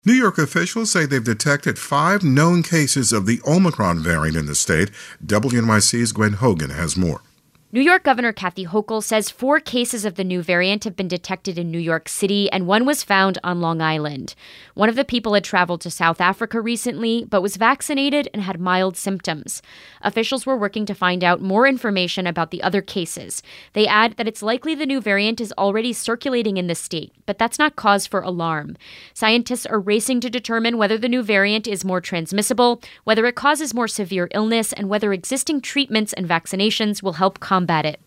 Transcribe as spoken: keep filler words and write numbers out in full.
New York officials say they've detected five known cases of the Omicron variant in the state. W N Y C's Gwen Hogan has more. New York Governor Kathy Hochul says four cases of the new variant have been detected in New York City, and one was found on Long Island. One of the people had traveled to South Africa recently, but was vaccinated and had mild symptoms. Officials were working to find out more information about the other cases. They add that it's likely the new variant is already circulating in the state, but that's not cause for alarm. Scientists are racing to determine whether the new variant is more transmissible, whether it causes more severe illness, and whether existing treatments and vaccinations will help combat it.